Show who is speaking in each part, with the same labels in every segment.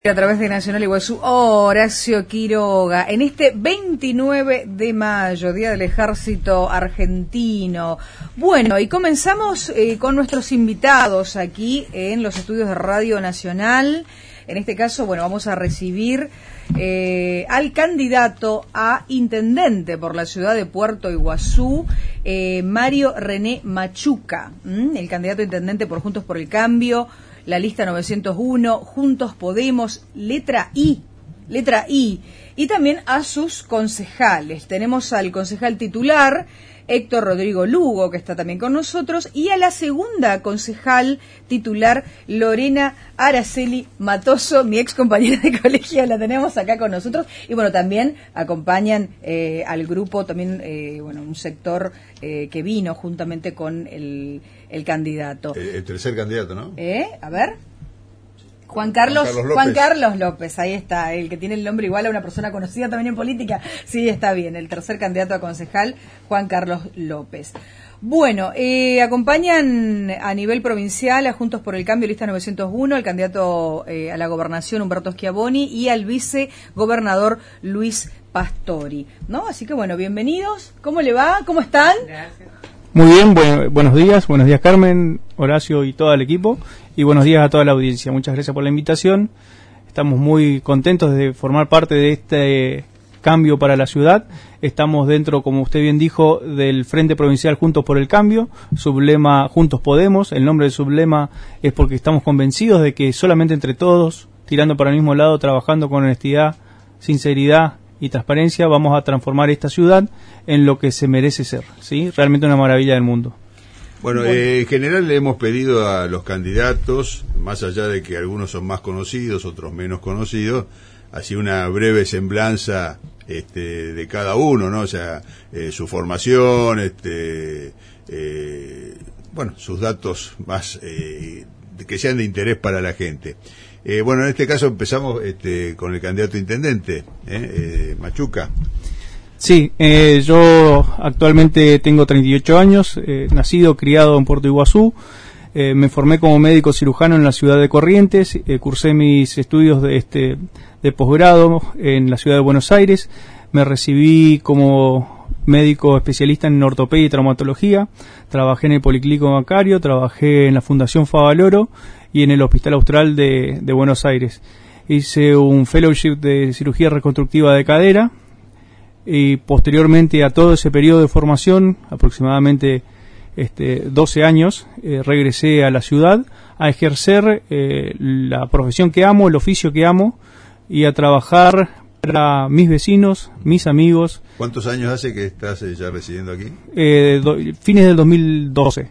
Speaker 1: A través de Nacional Iguazú, Horacio Quiroga, en este 29 de mayo, Día del Ejército Argentino. Bueno, y comenzamos con nuestros invitados aquí en los estudios de Radio Nacional. En este caso, bueno, vamos a recibir al candidato a intendente por la ciudad de Puerto Iguazú, Mario René Machuca, el candidato a intendente por Juntos por el Cambio. La lista 901, Juntos Podemos, letra I, y también a sus concejales. Tenemos al concejal titular, Héctor Rodrigo Lugo, que está también con nosotros, y a la segunda concejal titular, Lorena Araceli Matoso, mi ex compañera de colegio, la tenemos acá con nosotros. Y bueno, también acompañan al grupo, también un sector que vino juntamente con el candidato. El
Speaker 2: tercer candidato, ¿no?
Speaker 1: A ver. Juan Carlos López, ahí está, el que tiene el nombre igual a una persona conocida también en política. Sí, está bien, el tercer candidato a concejal, Juan Carlos López. Bueno, acompañan a nivel provincial a Juntos por el Cambio, lista 901, el candidato a la gobernación, Humberto Schiavoni, y al vicegobernador Luis Pastori, ¿no? Así que bueno, bienvenidos. ¿Cómo le va? ¿Cómo están?
Speaker 3: Gracias. Muy bien, buenos días Carmen, Horacio y todo el equipo, y buenos días a toda la audiencia. Muchas gracias por la invitación. Estamos muy contentos de formar parte de este cambio para la ciudad. Estamos dentro, como usted bien dijo, del Frente Provincial Juntos por el Cambio, sublema Juntos Podemos. El nombre del sublema es porque estamos convencidos de que solamente entre todos, tirando para el mismo lado, trabajando con honestidad, sinceridad y transparencia, vamos a transformar esta ciudad en lo que se merece ser, ¿sí? Realmente una maravilla del mundo.
Speaker 2: Bueno, en general le hemos pedido a los candidatos, más allá de que algunos son más conocidos, otros menos conocidos, así una breve semblanza de cada uno, ¿no? O sea, su formación, sus datos más que sean de interés para la gente. En este caso empezamos con el candidato a intendente, Machuca.
Speaker 3: Sí, yo actualmente tengo 38 años, nacido, criado en Puerto Iguazú. Me formé como médico cirujano en la ciudad de Corrientes, cursé mis estudios de posgrado en la ciudad de Buenos Aires. Me recibí como médico especialista en ortopedia y traumatología. Trabajé en el Policlínico Bancario, trabajé en la Fundación Favaloro y en el Hospital Austral de Buenos Aires. Hice un fellowship de cirugía reconstructiva de cadera y posteriormente a todo ese periodo de formación, aproximadamente 12 años, regresé a la ciudad a ejercer la profesión que amo, el oficio que amo, y a trabajar para mis vecinos, mis amigos.
Speaker 2: ¿Cuántos años hace que estás ya residiendo aquí?
Speaker 3: Fines del 2012.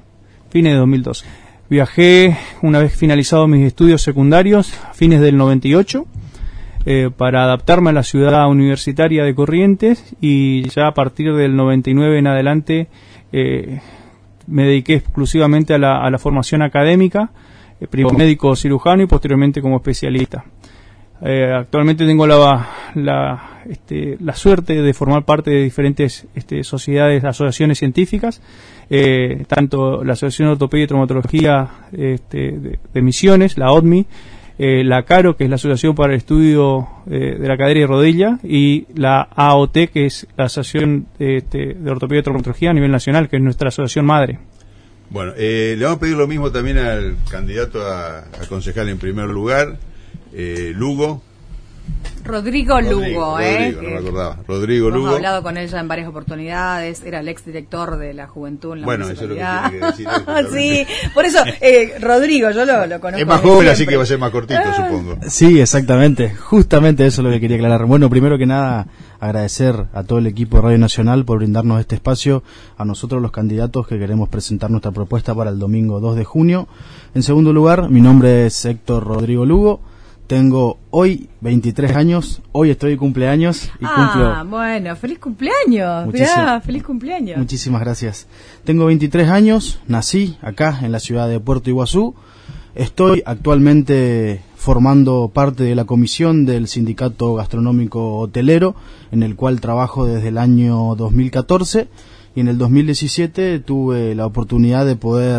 Speaker 3: Viajé, una vez finalizados mis estudios secundarios, a fines del 98, para adaptarme a la ciudad universitaria de Corrientes, y ya a partir del 99 en adelante me dediqué exclusivamente a la formación académica, primero médico cirujano y posteriormente como especialista. Actualmente tengo la suerte de formar parte de diferentes sociedades, asociaciones científicas, tanto la Asociación de Ortopedia y Traumatología de Misiones, la ODMI, la CARO, que es la Asociación para el Estudio de la Cadera y Rodilla, y la AOT, que es la Asociación de Ortopedia y Traumatología a nivel nacional, que es nuestra asociación madre.
Speaker 2: Bueno, le vamos a pedir lo mismo también al candidato a concejal en primer lugar, Lugo.
Speaker 1: Rodrigo Lugo,
Speaker 2: no me acordaba. Rodrigo Lugo.
Speaker 1: Hemos hablado con él ya en varias oportunidades, era el exdirector de la Juventud en la municipalidad.
Speaker 2: Eso es lo que tiene que decir.
Speaker 1: Sí, por eso, Rodrigo, yo lo conozco.
Speaker 2: Es más joven, así que va a ser más cortito, supongo.
Speaker 4: Sí, exactamente, justamente eso es lo que quería aclarar. Bueno, primero que nada, agradecer a todo el equipo de Radio Nacional por brindarnos este espacio, a nosotros los candidatos que queremos presentar nuestra propuesta para el domingo 2 de junio. En segundo lugar, mi nombre es Héctor Rodrigo Lugo. Tengo hoy 23 años, hoy estoy de cumpleaños y cumplo...
Speaker 1: bueno, feliz cumpleaños, mirá, feliz cumpleaños.
Speaker 4: Muchísimas gracias. Tengo 23 años, nací acá en la ciudad de Puerto Iguazú. Estoy actualmente formando parte de la comisión del Sindicato Gastronómico Hotelero, en el cual trabajo desde el año 2014, y en el 2017 tuve la oportunidad de poder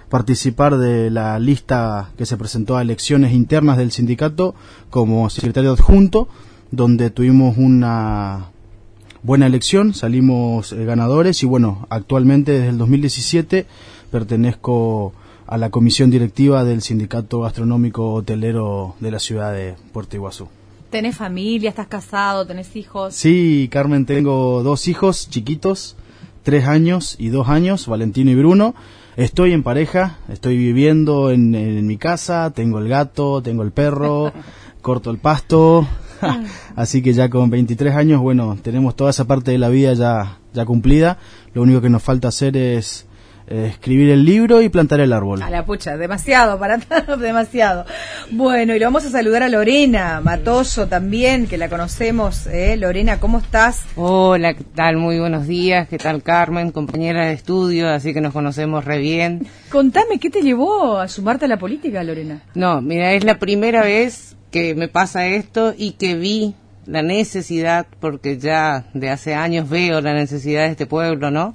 Speaker 4: participar de la lista que se presentó a elecciones internas del sindicato como secretario adjunto, donde tuvimos una buena elección, salimos ganadores y bueno, actualmente desde el 2017 pertenezco a la comisión directiva del Sindicato Gastronómico Hotelero de la ciudad de Puerto Iguazú.
Speaker 1: ¿Tenés familia? ¿Estás casado? ¿Tenés hijos?
Speaker 4: Sí, Carmen, tengo 2 hijos chiquitos, 3 años y 2 años, Valentino y Bruno. Estoy en pareja, estoy viviendo en mi casa, tengo el gato, tengo el perro, corto el pasto, así que ya con 23 años, bueno, tenemos toda esa parte de la vida ya cumplida. Lo único que nos falta hacer es escribir el libro y plantar el árbol.
Speaker 1: A la pucha, demasiado, demasiado. Bueno, y lo vamos a saludar a Lorena Matoso también, que la conocemos. Lorena, ¿cómo estás?
Speaker 5: Hola, ¿qué tal? Muy buenos días. ¿Qué tal, Carmen? Compañera de estudio, así que nos conocemos re bien.
Speaker 1: Contame, ¿qué te llevó a sumarte a la política, Lorena?
Speaker 5: No, mira, es la primera vez que me pasa esto y que vi la necesidad, porque ya de hace años veo la necesidad de este pueblo, ¿no?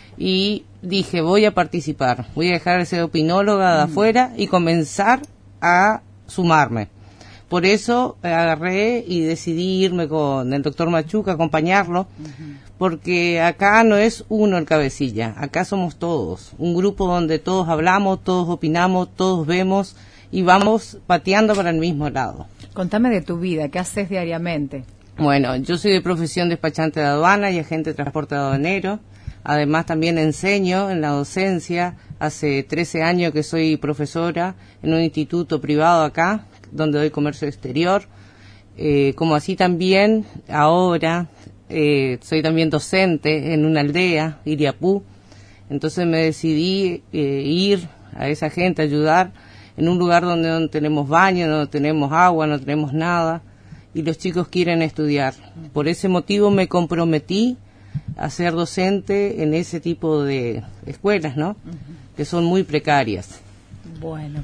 Speaker 5: Y dije, voy a participar, voy a dejar de ser opinóloga de afuera y comenzar a sumarme. Por eso agarré y decidí irme con el doctor Machuca, acompañarlo, porque acá no es uno el cabecilla, acá somos todos, un grupo donde todos hablamos, todos opinamos, todos vemos y vamos pateando para el mismo lado.
Speaker 1: Contame de tu vida, ¿qué haces diariamente?
Speaker 5: Bueno, yo soy de profesión despachante de aduana y agente de transporte aduanero. Además también enseño en la docencia, hace 13 años que soy profesora en un instituto privado acá, donde doy comercio exterior, como así también ahora soy también docente en una aldea, Iriapú, entonces me decidí ir a esa gente, ayudar en un lugar donde no tenemos baño, no tenemos agua, no tenemos nada, y los chicos quieren estudiar. Por ese motivo me comprometí a ser docente en ese tipo de escuelas, ¿no? Que son muy precarias.
Speaker 1: Bueno.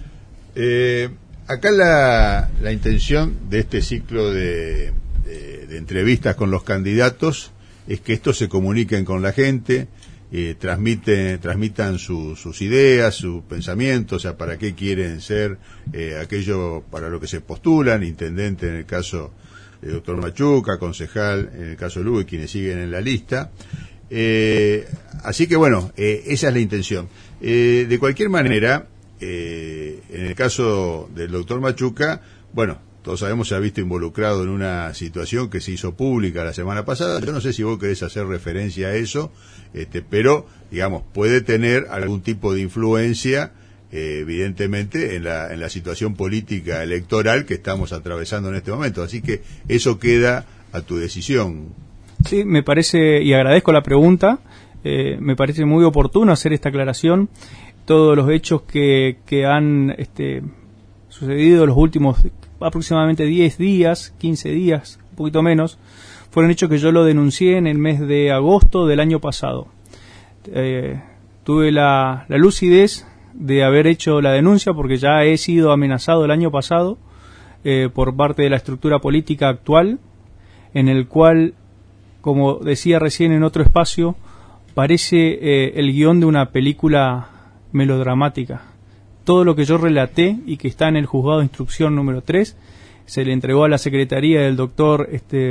Speaker 2: Acá la intención de este ciclo de entrevistas con los candidatos es que estos se comuniquen con la gente, transmitan sus ideas, sus pensamientos, o sea, para qué quieren ser, aquello para lo que se postulan, intendente en el caso doctor Machuca, concejal en el caso de Lugo y quienes siguen en la lista. Así que bueno, esa es la intención. De cualquier manera, en el caso del doctor Machuca, bueno, todos sabemos se ha visto involucrado en una situación que se hizo pública la semana pasada. Yo no sé si vos querés hacer referencia a eso, pero digamos, puede tener algún tipo de influencia evidentemente en la situación política electoral que estamos atravesando en este momento, así que eso queda a tu decisión.
Speaker 3: Sí, me parece, y agradezco la pregunta, me parece muy oportuno hacer esta aclaración. Todos los hechos que han sucedido los últimos aproximadamente 10 días, 15 días, un poquito menos, fueron hechos que yo lo denuncié en el mes de agosto del año pasado. Tuve la lucidez de haber hecho la denuncia porque ya he sido amenazado el año pasado por parte de la estructura política actual, en el cual, como decía recién en otro espacio, parece el guión de una película melodramática. Todo lo que yo relaté y que está en el juzgado de instrucción número 3 se le entregó a la secretaría del doctor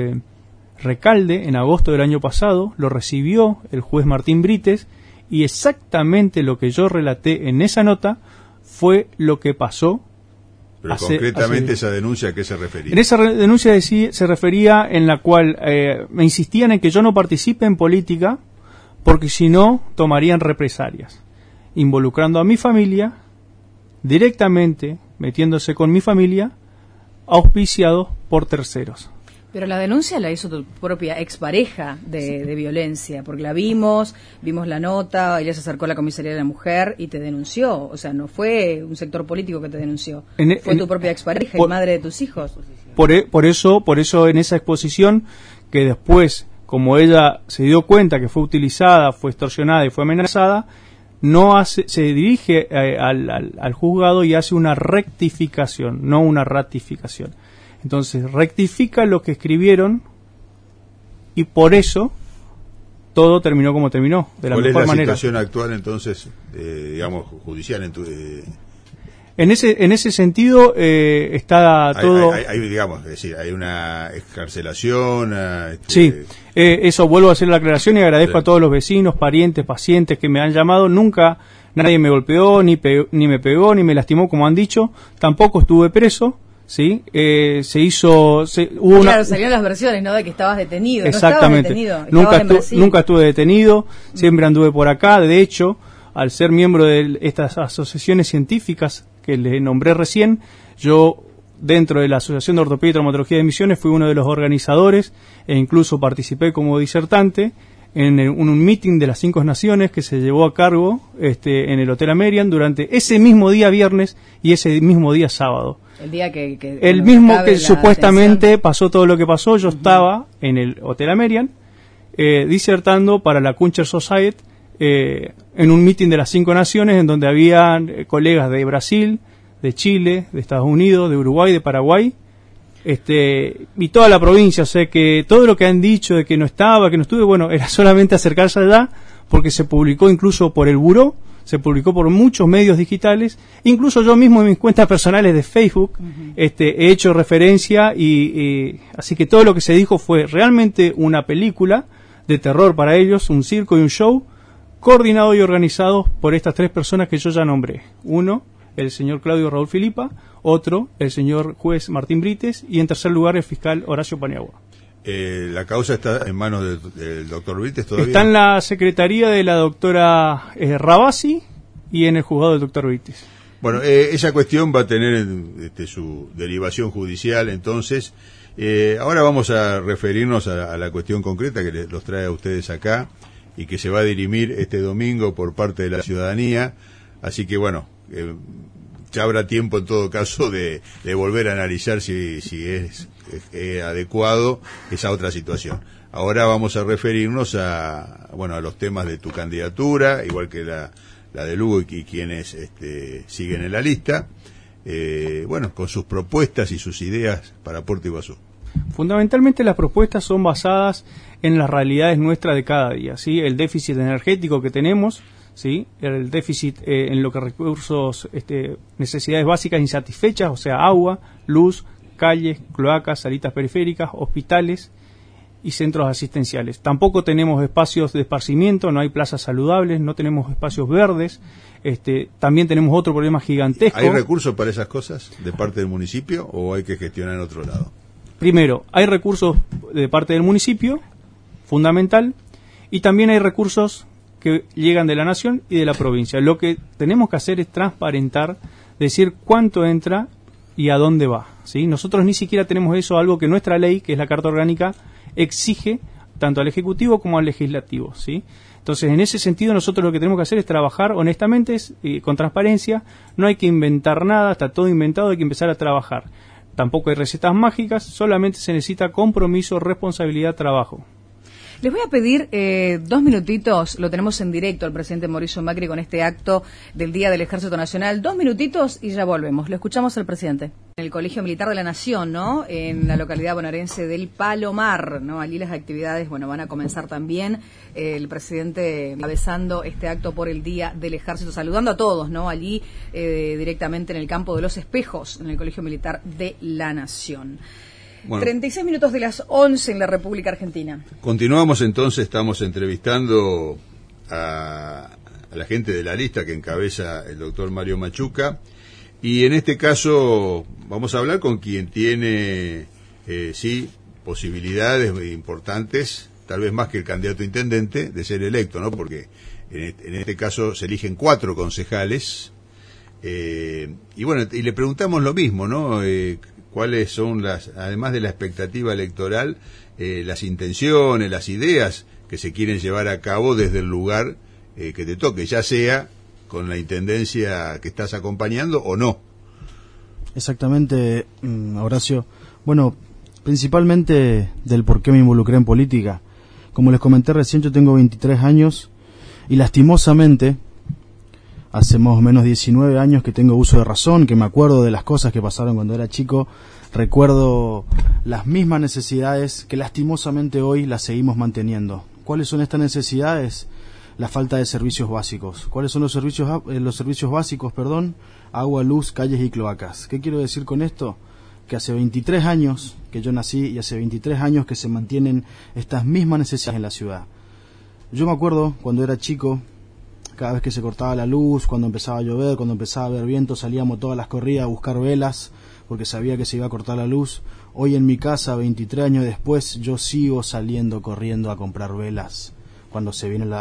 Speaker 3: Recalde en agosto del año pasado, lo recibió el juez Martín Brites y exactamente lo que yo relaté en esa nota fue lo que pasó.
Speaker 2: Pero concretamente esa denuncia, ¿a qué se refería?
Speaker 3: En esa denuncia se refería en la cual me insistían en que yo no participe en política porque si no tomarían represalias, involucrando a mi familia, directamente metiéndose con mi familia, auspiciados por terceros.
Speaker 1: Pero la denuncia la hizo tu propia expareja de violencia, porque la vimos la nota, ella se acercó a la comisaría de la mujer y te denunció, o sea, no fue un sector político que te denunció, fue tu propia expareja y madre de tus hijos.
Speaker 3: Por eso en esa exposición, que después, como ella se dio cuenta que fue utilizada, fue extorsionada y fue amenazada, se dirige al juzgado y hace una rectificación, no una ratificación. Entonces rectifica lo que escribieron y por eso todo terminó como terminó, de la mejor manera.
Speaker 2: ¿Cuál es la situación actual entonces, digamos, judicial
Speaker 3: En ese sentido está todo...
Speaker 2: Hay, digamos, es decir, hay una excarcelación...
Speaker 3: Sí, eso vuelvo a hacer la aclaración y agradezco a todos los vecinos, parientes, pacientes que me han llamado. Nunca nadie me golpeó, ni me pegó, ni me lastimó, como han dicho. Tampoco estuve preso, ¿sí?
Speaker 1: Claro, salieron las versiones, ¿no? De que estabas detenido.
Speaker 3: Exactamente.
Speaker 1: No estabas detenido,
Speaker 3: nunca estuve detenido, siempre anduve por acá. De hecho, al ser miembro de estas asociaciones científicas que les nombré recién, yo dentro de la Asociación de Ortopedia y Traumatología de Misiones fui uno de los organizadores e incluso participé como disertante en un meeting de las 5 naciones que se llevó a cargo en el Hotel American durante ese mismo día viernes y ese mismo día sábado.
Speaker 1: El día que
Speaker 3: supuestamente atención. Pasó todo lo que pasó. Yo estaba en el Hotel American disertando para la Kuncher Society en un meeting de las 5 naciones en donde había colegas de Brasil, de Chile, de Estados Unidos, de Uruguay, de Paraguay, y toda la provincia. O sea que todo lo que han dicho de que no estaba, que no estuve, bueno, era solamente acercarse allá, porque se publicó incluso por el Buró, se publicó por muchos medios digitales, incluso yo mismo en mis cuentas personales de Facebook he hecho referencia y así que todo lo que se dijo fue realmente una película de terror para ellos, un circo y un show coordinado y organizado por estas 3 personas que yo ya nombré. Uno, el señor Claudio Raúl Filipa; otro, el señor juez Martín Brites; y en tercer lugar, el fiscal Horacio Paniagua.
Speaker 2: ¿La causa está en manos del doctor Brites todavía?
Speaker 3: Está en la secretaría de la doctora Rabasi y en el juzgado del doctor Brites.
Speaker 2: Bueno, esa cuestión va a tener su derivación judicial, entonces. Ahora vamos a referirnos a la cuestión concreta que los trae a ustedes acá y que se va a dirimir este domingo por parte de la ciudadanía. Así que, bueno, ya habrá tiempo en todo caso de volver a analizar si es adecuado esa otra situación. Ahora vamos a referirnos a los temas de tu candidatura, igual que la de Lugo y quienes siguen en la lista, con sus propuestas y sus ideas para Puerto Iguazú.
Speaker 3: Fundamentalmente las propuestas son basadas en las realidades nuestras de cada día, ¿sí? El déficit energético que tenemos, ¿sí? El déficit en lo que recursos, necesidades básicas insatisfechas, o sea, agua, luz, calles, cloacas, salitas periféricas, hospitales y centros asistenciales. Tampoco tenemos espacios de esparcimiento, no hay plazas saludables, no tenemos espacios verdes. También tenemos otro problema gigantesco.
Speaker 2: ¿Hay recursos para esas cosas de parte del municipio o hay que gestionar en otro lado?
Speaker 3: Primero, hay recursos de parte del municipio, fundamental, y también hay recursos que llegan de la nación y de la provincia. Lo que tenemos que hacer es transparentar, decir cuánto entra y a dónde va, ¿sí? Nosotros ni siquiera tenemos eso, algo que nuestra ley, que es la Carta Orgánica, exige tanto al Ejecutivo como al Legislativo, ¿sí? Entonces, en ese sentido, nosotros lo que tenemos que hacer es trabajar honestamente, con transparencia. No hay que inventar nada, está todo inventado, hay que empezar a trabajar. Tampoco hay recetas mágicas, solamente se necesita compromiso, responsabilidad, trabajo.
Speaker 1: Les voy a pedir 2 minutitos, lo tenemos en directo al presidente Mauricio Macri con este acto del Día del Ejército Nacional. 2 minutitos y ya volvemos. Lo escuchamos al presidente. En el Colegio Militar de la Nación, ¿no? En la localidad bonaerense del Palomar, ¿no? Allí las actividades, van a comenzar también. El presidente encabezando este acto por el Día del Ejército, saludando a todos, ¿no? Allí directamente en el campo de los Espejos, en el Colegio Militar de la Nación. Bueno, 36 minutos de las 11 en la República Argentina.
Speaker 2: Continuamos entonces, estamos entrevistando a la gente de la lista que encabeza el doctor Mario Machuca, y en este caso vamos a hablar con quien tiene, posibilidades importantes, tal vez más que el candidato a intendente, de ser electo, ¿no? Porque en este caso se eligen 4 concejales, y le preguntamos lo mismo, ¿no? ¿Cuáles son además de la expectativa electoral, las intenciones, las ideas que se quieren llevar a cabo desde el lugar que te toque, ya sea con la intendencia que estás acompañando o no?
Speaker 4: Exactamente, Horacio. Bueno, principalmente del por qué me involucré en política. Como les comenté recién, yo tengo 23 años y lastimosamente hace más o menos 19 años que tengo uso de razón, que me acuerdo de las cosas que pasaron cuando era chico, recuerdo las mismas necesidades que lastimosamente hoy las seguimos manteniendo. ¿Cuáles son estas necesidades? La falta de servicios básicos. ¿Cuáles son los servicios básicos? Agua, luz, calles y cloacas. ¿Qué quiero decir con esto? Que hace 23 años que yo nací y hace 23 años que se mantienen estas mismas necesidades en la ciudad. Yo me acuerdo cuando era chico, cada vez que se cortaba la luz, cuando empezaba a llover, cuando empezaba a haber viento, salíamos todas las corridas a buscar velas porque sabía que se iba a cortar la luz. Hoy en mi casa, 23 años después, yo sigo saliendo corriendo a comprar velas cuando se viene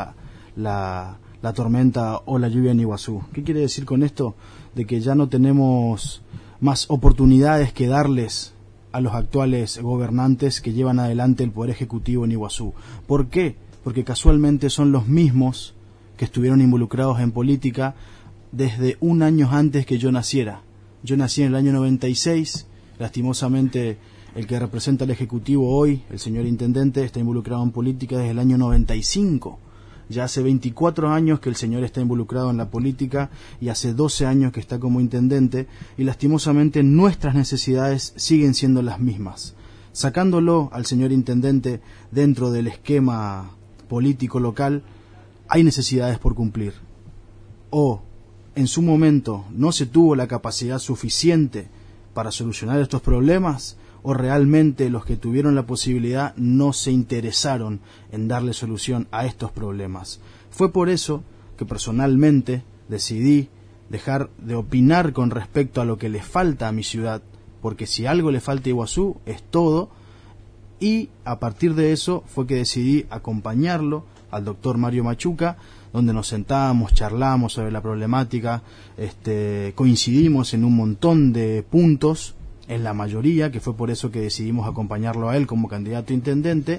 Speaker 4: la tormenta o la lluvia en Iguazú. ¿Qué quiere decir con esto? De que ya no tenemos más oportunidades que darles a los actuales gobernantes que llevan adelante el Poder Ejecutivo en Iguazú. ¿Por qué? Porque casualmente son los mismos que estuvieron involucrados en política desde un año antes que yo naciera. Yo nací en el año 96, lastimosamente el que representa al Ejecutivo hoy, el señor Intendente, está involucrado en política desde el año 95. Ya hace 24 años que el señor está involucrado en la política y hace 12 años que está como intendente, y lastimosamente nuestras necesidades siguen siendo las mismas. Sacándolo al señor intendente dentro del esquema político local, hay necesidades por cumplir. O en su momento no se tuvo la capacidad suficiente para solucionar estos problemas, o realmente los que tuvieron la posibilidad no se interesaron en darle solución a estos problemas. Fue por eso que personalmente decidí dejar de opinar con respecto a lo que le falta a mi ciudad, porque si algo le falta a Iguazú es todo, y a partir de eso fue que decidí acompañarlo al doctor Mario Machuca, donde nos sentábamos, charlamos sobre la problemática, coincidimos en un montón de puntos, en la mayoría, que fue por eso que decidimos acompañarlo a él como candidato a intendente,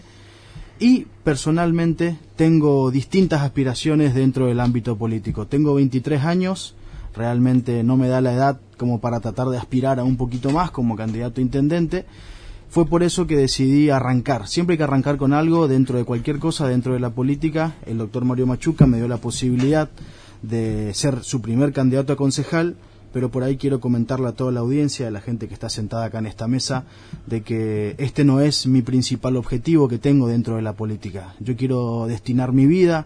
Speaker 4: y personalmente tengo distintas aspiraciones dentro del ámbito político. Tengo 23 años, realmente no me da la edad como para tratar de aspirar a un poquito más como candidato a intendente. Fue por eso que decidí arrancar. Siempre hay que arrancar con algo dentro de cualquier cosa, dentro de la política. El doctor Mario Machuca me dio la posibilidad de ser su primer candidato a concejal, pero por ahí quiero comentarle a toda la audiencia, a la gente que está sentada acá en esta mesa, de que este no es mi principal objetivo que tengo dentro de la política. Yo quiero destinar mi vida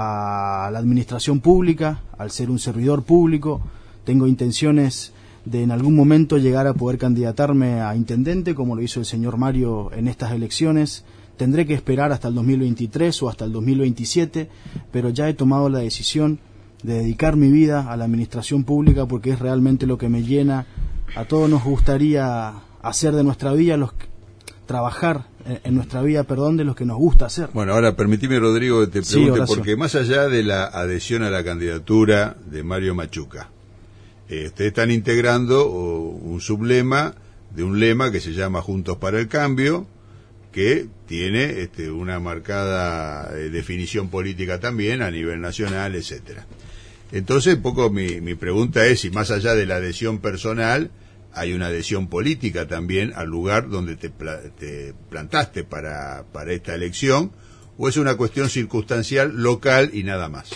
Speaker 4: a la administración pública, al ser un servidor público. Tengo intenciones de en algún momento llegar a poder candidatarme a intendente, como lo hizo el señor Mario en estas elecciones. Tendré que esperar hasta el 2023 o hasta el 2027, pero ya he tomado la decisión de dedicar mi vida a la administración pública porque es realmente lo que me llena. A todos nos gustaría hacer de nuestra vida, trabajar en nuestra vida, de lo que nos gusta hacer.
Speaker 2: Bueno, ahora permitime, Rodrigo, que te pregunte,
Speaker 4: Horacio,
Speaker 2: porque más allá de la adhesión a la candidatura de Mario Machuca, ustedes están integrando un sublema de un lema que se llama Juntos para el Cambio, que tiene una marcada definición política también a nivel nacional, etcétera. Entonces, un poco mi pregunta es si más allá de la adhesión personal hay una adhesión política también al lugar donde te plantaste para esta elección, o es una cuestión circunstancial, local y nada más.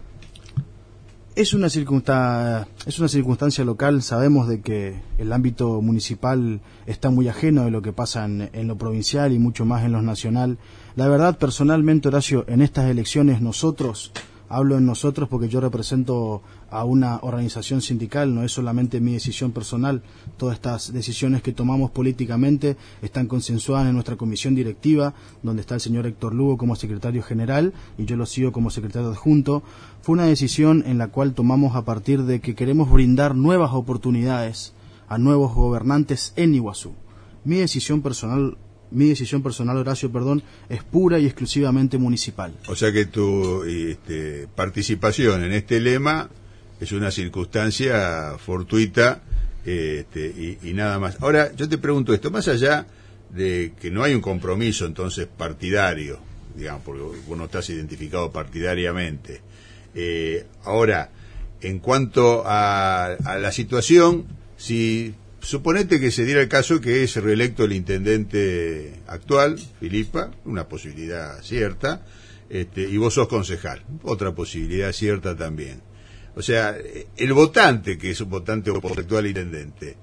Speaker 4: Es una circunstancia local. Sabemos de que el ámbito municipal está muy ajeno de lo que pasa en lo provincial y mucho más en lo nacional. La verdad, personalmente, Horacio, en estas elecciones hablo en nosotros porque yo represento a una organización sindical, no es solamente mi decisión personal. Todas estas decisiones que tomamos políticamente están consensuadas en nuestra comisión directiva, donde está el señor Héctor Lugo como secretario general y yo lo sigo como secretario adjunto. Fue una decisión en la cual tomamos a partir de que queremos brindar nuevas oportunidades a nuevos gobernantes en Iguazú. Mi decisión personal, Horacio, es pura y exclusivamente municipal.
Speaker 2: O sea que tu participación en este lema es una circunstancia fortuita y nada más. Ahora, yo te pregunto esto, más allá de que no hay un compromiso entonces partidario, digamos, porque vos no estás identificado partidariamente. Ahora, en cuanto a la situación, si suponete que se diera el caso que es reelecto el intendente actual, Filipa, una posibilidad cierta, y vos sos concejal, otra posibilidad cierta también. O sea, el votante, que es un votante por el actual intendente,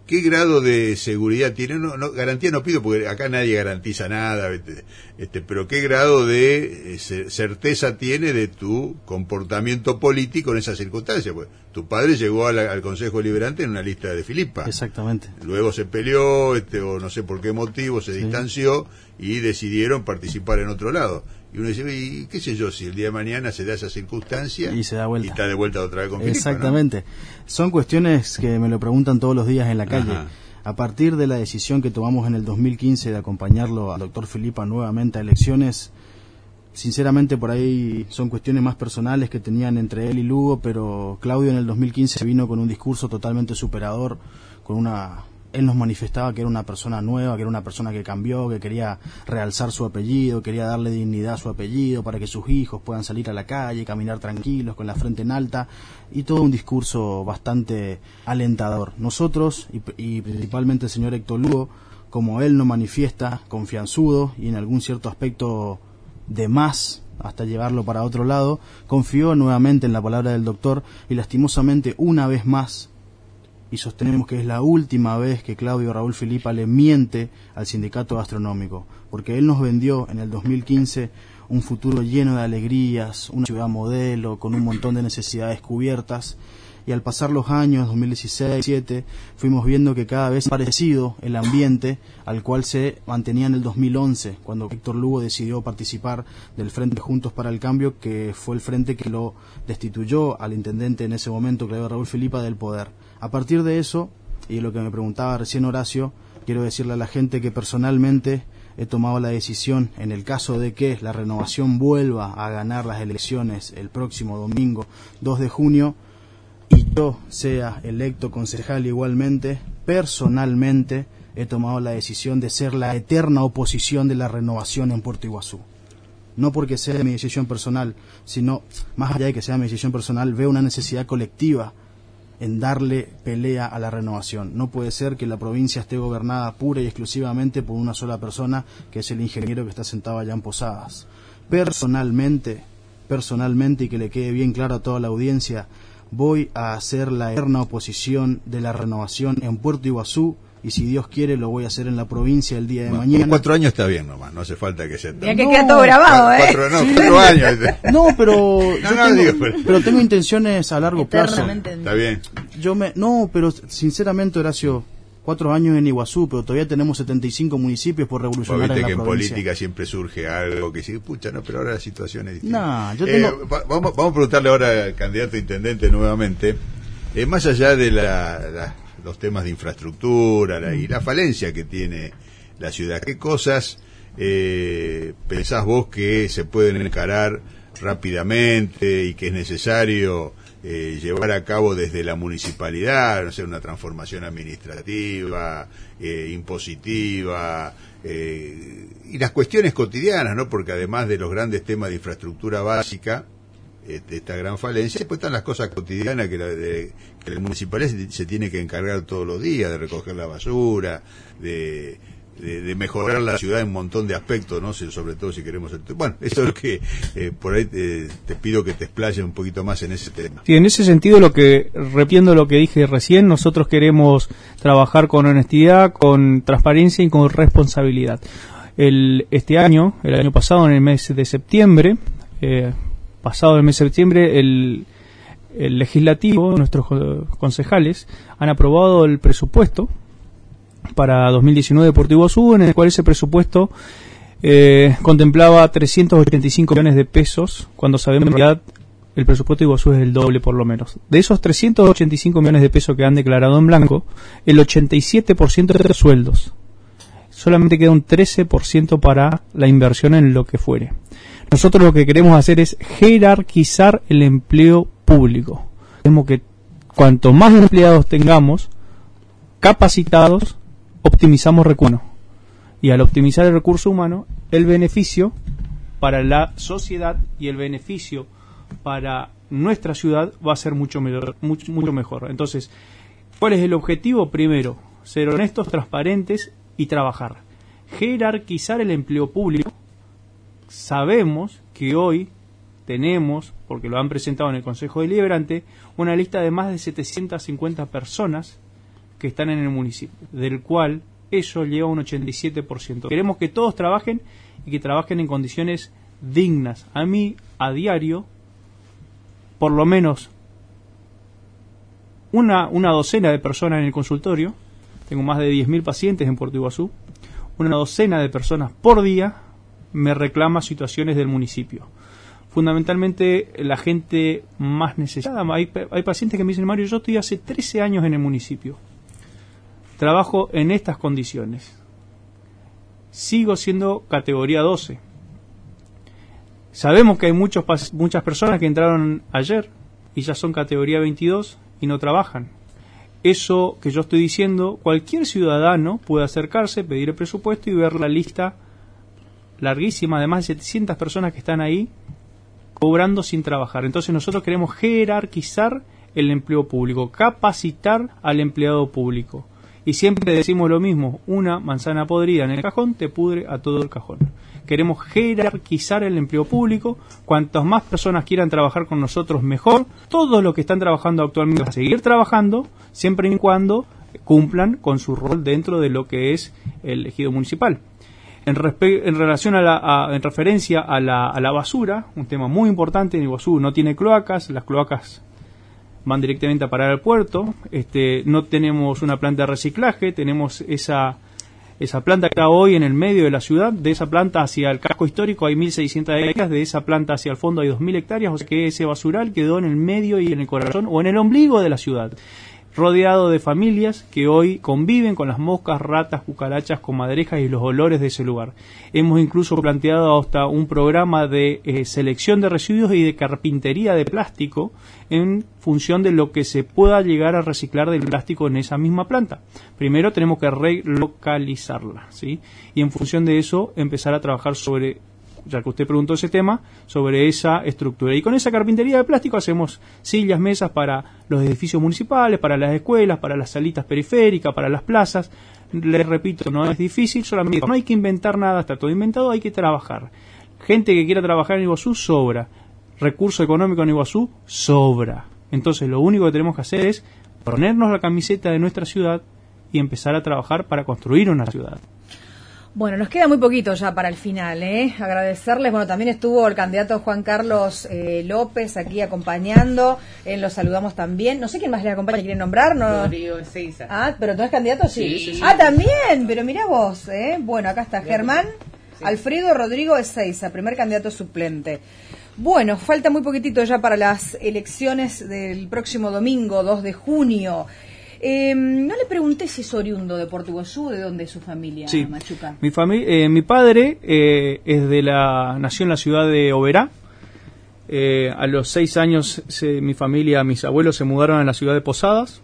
Speaker 2: ¿qué grado de seguridad tiene? Garantía no pido porque acá nadie garantiza nada, pero ¿qué grado de certeza tiene de tu comportamiento político en esas circunstancias? Pues tu padre llegó al Consejo Deliberante en una lista de Filipa.
Speaker 4: Exactamente.
Speaker 2: Luego se peleó, o no sé por qué motivo, se distanció y decidieron participar en otro lado. Y uno dice, y qué sé yo, si el día de mañana se da esa circunstancia
Speaker 4: y se da vuelta.
Speaker 2: Y está de vuelta otra vez con Filipa.
Speaker 4: Exactamente. ¿No? Son cuestiones que me lo preguntan todos los días en la calle. Ajá. A partir de la decisión que tomamos en el 2015 de acompañarlo al doctor Filipa nuevamente a elecciones, sinceramente por ahí son cuestiones más personales que tenían entre él y Lugo, pero Claudio en el 2015 vino con un discurso totalmente superador, él nos manifestaba que era una persona nueva, que era una persona que cambió, que quería realzar su apellido, quería darle dignidad a su apellido para que sus hijos puedan salir a la calle, caminar tranquilos, con la frente en alta, y todo un discurso bastante alentador. Nosotros, y principalmente el señor Héctor Lugo, como él nos manifiesta, confianzudo y en algún cierto aspecto de más, hasta llevarlo para otro lado, confió nuevamente en la palabra del doctor y lastimosamente una vez más, y sostenemos que es la última vez que Claudio Raúl Filipa le miente al sindicato gastronómico, porque él nos vendió en el 2015 un futuro lleno de alegrías, una ciudad modelo, con un montón de necesidades cubiertas, y al pasar los años, 2016, 2017, fuimos viendo que cada vez parecido el ambiente al cual se mantenía en el 2011, cuando Héctor Lugo decidió participar del Frente Juntos para el Cambio, que fue el frente que lo destituyó al intendente en ese momento, Claudio Raúl Filipa, del poder. A partir de eso, y lo que me preguntaba recién Horacio, quiero decirle a la gente que personalmente he tomado la decisión, en el caso de que la Renovación vuelva a ganar las elecciones el próximo domingo 2 de junio, y yo sea electo concejal igualmente, personalmente he tomado la decisión de ser la eterna oposición de la Renovación en Puerto Iguazú. No porque sea mi decisión personal, sino, más allá de que sea mi decisión personal, veo una necesidad colectiva en darle pelea a la Renovación. No puede ser que la provincia esté gobernada pura y exclusivamente por una sola persona, que es el ingeniero que está sentado allá en Posadas. Personalmente, y que le quede bien claro a toda la audiencia, voy a hacer la eterna oposición de la Renovación en Puerto Iguazú, y si Dios quiere lo voy a hacer en la provincia el día de mañana.
Speaker 2: 4 años está bien nomás, no hace falta que sea tan...
Speaker 1: Ya que queda todo grabado, ¿eh?
Speaker 2: 4 años.
Speaker 4: No, pero tengo intenciones a largo plazo.
Speaker 2: Está bien.
Speaker 4: Pero sinceramente, Horacio, 4 años en Iguazú, pero todavía tenemos 75 municipios por revolucionar en la provincia.
Speaker 2: Viste que en política siempre surge algo que sí, pero ahora la situación es distinta. Vamos a preguntarle ahora al candidato a intendente nuevamente, más allá de los temas de infraestructura y la falencia que tiene la ciudad, ¿qué cosas pensás vos que se pueden encarar rápidamente y que es necesario llevar a cabo desde la municipalidad? No sé, una transformación administrativa, impositiva, y las cuestiones cotidianas, ¿no? Porque además de los grandes temas de infraestructura básica, esta gran falencia, pues están las cosas cotidianas que la municipalidad se tiene que encargar todos los días, de recoger la basura, de mejorar la ciudad en un montón de aspectos, ¿no? Sobre todo si queremos... Bueno, eso es lo que por ahí te pido que te explayes un poquito más en ese tema.
Speaker 3: Sí, en ese sentido, repitiendo lo que dije recién, nosotros queremos trabajar con honestidad, con transparencia y con responsabilidad. El año pasado, en el mes de septiembre, el legislativo, nuestros concejales, han aprobado el presupuesto para 2019 de Puerto Iguazú, en el cual ese presupuesto contemplaba 385 millones de pesos, cuando sabemos que en realidad el presupuesto de Iguazú es el doble por lo menos. De esos 385 millones de pesos que han declarado en blanco, el 87% es de sueldos. Solamente queda un 13% para la inversión en lo que fuere. Nosotros lo que queremos hacer es jerarquizar el empleo público. Queremos que cuanto más empleados tengamos, capacitados, optimizamos recursos. Y al optimizar el recurso humano, el beneficio para la sociedad y el beneficio para nuestra ciudad va a ser mucho mejor. Entonces, ¿cuál es el objetivo? Primero, ser honestos, transparentes y trabajar. Jerarquizar el empleo público. Sabemos que hoy tenemos, porque lo han presentado en el Consejo Deliberante, una lista de más de 750 personas que están en el municipio, del cual eso lleva un 87%. Queremos que todos trabajen y que trabajen en condiciones dignas. A mí, a diario, por lo menos una docena de personas en el consultorio, tengo más de 10.000 pacientes en Puerto Iguazú, una docena de personas por día me reclama situaciones del municipio. Fundamentalmente la gente más necesitada. Hay pacientes que me dicen: Mario, yo estoy hace 13 años en el municipio, trabajo en estas condiciones, sigo siendo categoría 12. Sabemos que hay muchas personas que entraron ayer y ya son categoría 22 y no trabajan. Eso que yo estoy diciendo, cualquier ciudadano puede acercarse, pedir el presupuesto y ver la lista larguísima de más de 700 personas que están ahí cobrando sin trabajar. Entonces nosotros queremos jerarquizar el empleo público, capacitar al empleado público. Y siempre decimos lo mismo: una manzana podrida en el cajón te pudre a todo el cajón. Queremos jerarquizar el empleo público. Cuantas más personas quieran trabajar con nosotros, mejor. Todos los que están trabajando actualmente van a seguir trabajando, siempre y cuando cumplan con su rol dentro de lo que es el ejido municipal. En referencia a la basura, un tema muy importante: en Iguazú no tiene cloacas, las cloacas van directamente a parar al puerto, no tenemos una planta de reciclaje, tenemos esa planta que está hoy en el medio de la ciudad. De esa planta hacia el casco histórico hay 1.600 hectáreas, de esa planta hacia el fondo hay 2.000 hectáreas, o sea que ese basural quedó en el medio y en el corazón o en el ombligo de la ciudad, rodeado de familias que hoy conviven con las moscas, ratas, cucarachas, comadrejas y los olores de ese lugar. Hemos incluso planteado hasta un programa de selección de residuos y de carpintería de plástico en función de lo que se pueda llegar a reciclar del plástico en esa misma planta. Primero tenemos que relocalizarla, ¿sí? Y en función de eso empezar a trabajar sobre, ya que usted preguntó ese tema, sobre esa estructura. Y con esa carpintería de plástico hacemos sillas, mesas para los edificios municipales, para las escuelas, para las salitas periféricas, para las plazas. Les repito, no es difícil, solamente no hay que inventar nada, está todo inventado, hay que trabajar. Gente que quiera trabajar en Iguazú, sobra. Recurso económico en Iguazú, sobra. Entonces lo único que tenemos que hacer es ponernos la camiseta de nuestra ciudad y empezar a trabajar para construir una ciudad.
Speaker 1: Bueno, nos queda muy poquito ya para el final, agradecerles. Bueno, también estuvo el candidato Juan Carlos López aquí acompañando, lo saludamos también. No sé quién más le acompaña, ¿quieren nombrar? ¿No?
Speaker 5: Rodrigo Ezeiza.
Speaker 1: Ah, ¿pero tú eres candidato? Sí.
Speaker 5: Sí.
Speaker 1: Ah, también, pero mirá vos, Bueno, acá está Germán Alfredo Rodrigo Ezeiza, primer candidato suplente. Bueno, falta muy poquitito ya para las elecciones del próximo domingo, 2 de junio. No le pregunté si es oriundo de Puerto Iguazú, de dónde es su familia,
Speaker 3: sí.
Speaker 1: Machuca.
Speaker 3: Mi padre nació en la ciudad de Oberá. A los 6 años mis abuelos se mudaron a la ciudad de Posadas.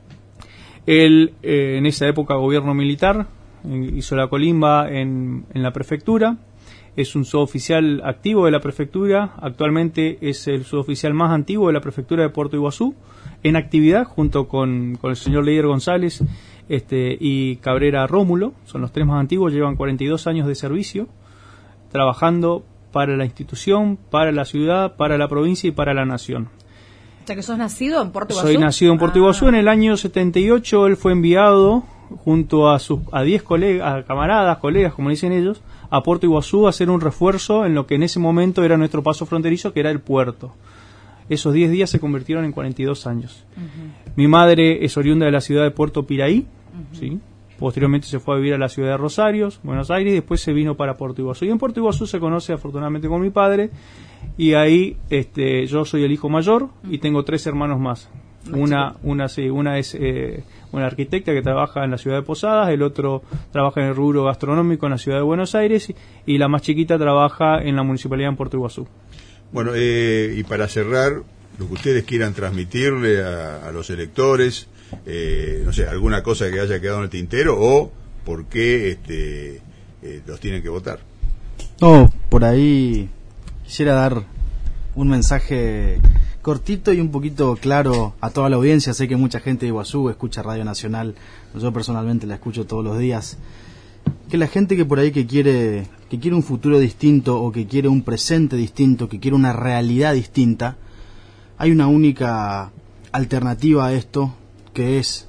Speaker 3: Él, en esa época, gobierno militar, hizo la colimba en la prefectura. Es un suboficial activo de la prefectura. Actualmente es el suboficial más antiguo de la prefectura de Puerto Iguazú, en actividad junto con el señor Leider González y Cabrera Rómulo. Son los 3 más antiguos, llevan 42 años de servicio trabajando para la institución, para la ciudad, para la provincia y para la nación.
Speaker 1: O sea que sos nacido en Puerto Iguazú.
Speaker 3: Soy nacido en Puerto Iguazú. En el año 78 él fue enviado junto a 10 colegas, camaradas, colegas, como dicen ellos, a Puerto Iguazú a hacer un refuerzo en lo que en ese momento era nuestro paso fronterizo, que era el puerto. Esos 10 días se convirtieron en 42 años. Uh-huh. Mi madre es oriunda de la ciudad de Puerto Piraí, uh-huh. ¿sí? Posteriormente se fue a vivir a la ciudad de Rosario, Buenos Aires, y después se vino para Puerto Iguazú. Y en Puerto Iguazú se conoce afortunadamente con mi padre, y ahí yo soy el hijo mayor, uh-huh. y tengo 3 hermanos más. Una es una arquitecta que trabaja en la ciudad de Posadas, el otro trabaja en el rubro gastronómico en la ciudad de Buenos Aires, y la más chiquita trabaja en la municipalidad en Puerto Iguazú.
Speaker 2: Bueno, y para cerrar, lo que ustedes quieran transmitirle a los electores, no sé, alguna cosa que haya quedado en el tintero o por qué los tienen que votar.
Speaker 4: No, por ahí quisiera dar un mensaje cortito y un poquito claro a toda la audiencia. Sé que mucha gente de Iguazú escucha Radio Nacional, yo personalmente la escucho todos los días. Que la gente que por ahí que quiere un futuro distinto o que quiere un presente distinto, que quiere una realidad distinta, hay una única alternativa a esto, que es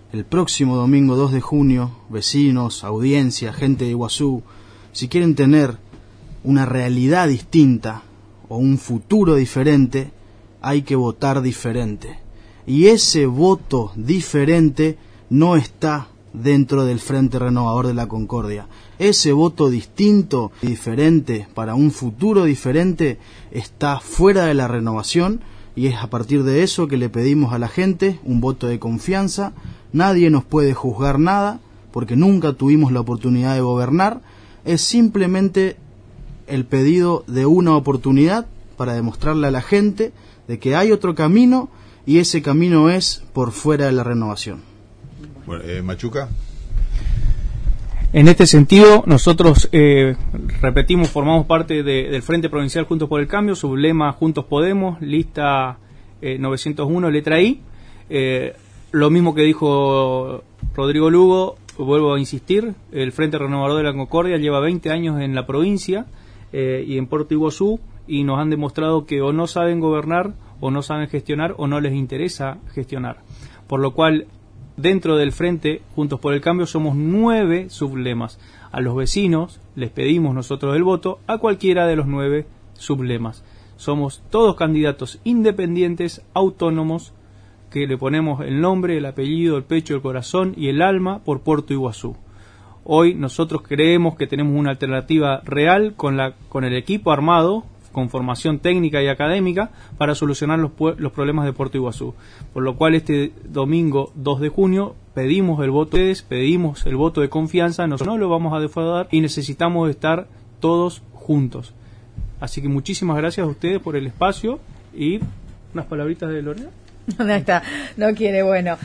Speaker 4: el próximo domingo 2 de junio, vecinos, audiencia, gente de Iguazú, si quieren tener una realidad distinta o un futuro diferente, hay que votar diferente. Y ese voto diferente no está dentro del Frente Renovador de la Concordia. Ese voto distinto y diferente para un futuro diferente está fuera de la renovación, y es a partir de eso que le pedimos a la gente un voto de confianza. Nadie nos puede juzgar nada porque nunca tuvimos la oportunidad de gobernar. Es simplemente el pedido de una oportunidad para demostrarle a la gente de que hay otro camino, y ese camino es por fuera de la renovación.
Speaker 2: Bueno, Machuca.
Speaker 3: En este sentido, nosotros, repetimos, formamos parte del Frente Provincial Juntos por el Cambio, sublema Juntos Podemos, lista 901, letra I. Lo mismo que dijo Rodrigo Lugo, vuelvo a insistir, el Frente Renovador de la Concordia lleva 20 años en la provincia y en Puerto Iguazú, y nos han demostrado que o no saben gobernar, o no saben gestionar, o no les interesa gestionar. Por lo cual, dentro del Frente Juntos por el Cambio somos 9 sublemas. A los vecinos les pedimos nosotros el voto a cualquiera de los 9 sublemas. Somos todos candidatos independientes, autónomos, que le ponemos el nombre, el apellido, el pecho, el corazón y el alma por Puerto Iguazú. Hoy nosotros creemos que tenemos una alternativa real con el equipo armado, con formación técnica y académica, para solucionar los problemas de Puerto Iguazú. Por lo cual este domingo 2 de junio pedimos el voto de ustedes, pedimos el voto de confianza, nosotros no lo vamos a defraudar y necesitamos estar todos juntos. Así que muchísimas gracias a ustedes por el espacio, y unas palabritas de Lorena.
Speaker 1: No está, no quiere, bueno.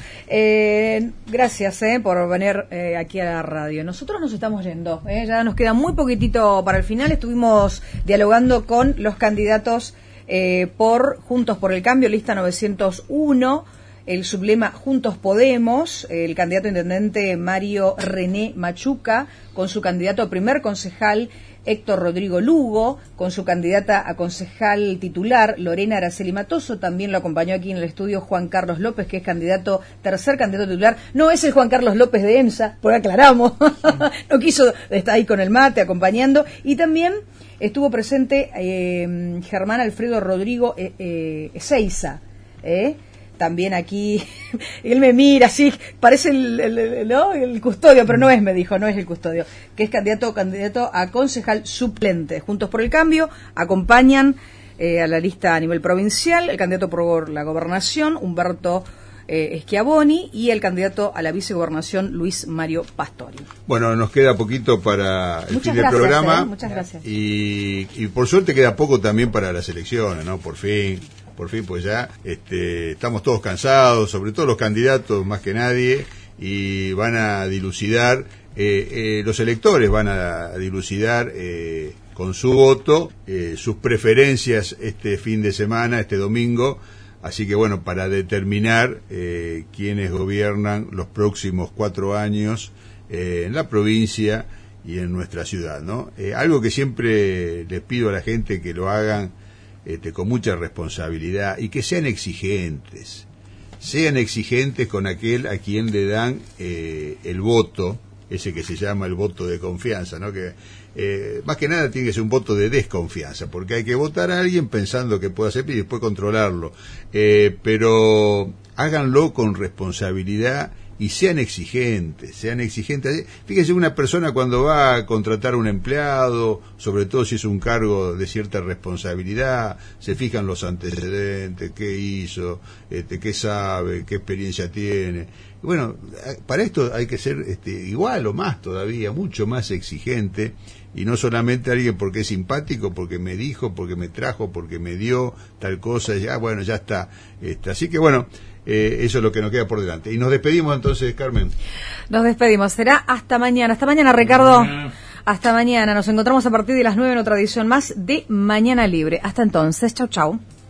Speaker 1: Gracias por venir aquí a la radio. Nosotros nos estamos yendo, ya nos queda muy poquitito para el final. Estuvimos dialogando con los candidatos por Juntos por el Cambio, lista 901, el sublema Juntos Podemos, el candidato intendente Mario René Machuca, con su candidato a primer concejal Héctor Rodrigo Lugo, con su candidata a concejal titular Lorena Araceli Matoso. También lo acompañó aquí en el estudio Juan Carlos López, que es tercer candidato titular. No es el Juan Carlos López de EMSA, por aclaramos. No quiso estar ahí con el mate acompañando. Y también estuvo presente Germán Alfredo Rodrigo Ezeiza, también aquí. Él me mira así, parece el custodio, pero no es, me dijo, no es el custodio, que es candidato a concejal suplente. Juntos por el Cambio acompañan a la lista a nivel provincial el candidato por la gobernación, Humberto Schiavoni, y el candidato a la vicegobernación, Luis Mario Pastori.
Speaker 2: Bueno, nos queda poquito para el fin del programa.
Speaker 1: Muchas gracias.
Speaker 2: Y por suerte queda poco también para las elecciones, ¿no? Por fin, pues ya estamos todos cansados, sobre todo los candidatos más que nadie, y van a dilucidar, los electores van a dilucidar con su voto sus preferencias este fin de semana, este domingo. Así que bueno, para determinar quiénes gobiernan los próximos 4 años en la provincia y en nuestra ciudad, ¿no? Algo que siempre les pido a la gente que lo hagan con mucha responsabilidad, y que sean exigentes con aquel a quien le dan el voto, ese que se llama el voto de confianza, ¿no? Que más que nada tiene que ser un voto de desconfianza, porque hay que votar a alguien pensando que puede hacer y después controlarlo, pero háganlo con responsabilidad y sean exigentes. Fíjese, una persona cuando va a contratar a un empleado, sobre todo si es un cargo de cierta responsabilidad, se fijan los antecedentes, qué hizo, qué sabe, qué experiencia tiene. Bueno, para esto hay que ser igual o más todavía, mucho más exigente, y no solamente alguien porque es simpático, porque me dijo, porque me trajo, porque me dio tal cosa, ya bueno, ya está. Así que bueno, eso es lo que nos queda por delante. Y nos despedimos entonces, Carmen.
Speaker 1: Nos despedimos, será hasta mañana. Hasta mañana, Ricardo. Hasta mañana. Nos encontramos a partir de las 9 en otra edición más de Mañana Libre. Hasta entonces, chau chau.